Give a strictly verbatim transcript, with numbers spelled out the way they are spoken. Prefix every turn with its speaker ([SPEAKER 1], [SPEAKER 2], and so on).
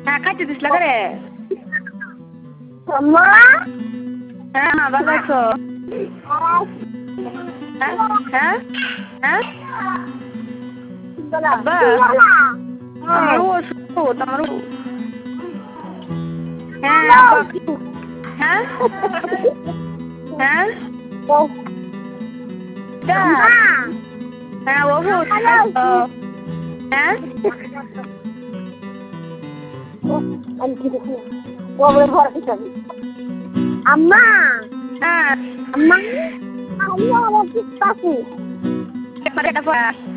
[SPEAKER 1] হ্যাঁ খাইতে দিস লাগে রে
[SPEAKER 2] আম্মা
[SPEAKER 1] হ্যাঁ মা ভালো আছো হ্যাঁ হ্যাঁ হ্যাঁ আব্বা আমার ওষুধ আমার হ্যাঁ আব্বা হ্যাঁ হ্যাঁ হ্যাঁ ওষুধ হ্যাঁ
[SPEAKER 2] আম্মা
[SPEAKER 1] হ্যাঁ
[SPEAKER 2] আম্মা আমি আমার কাছে
[SPEAKER 1] একটা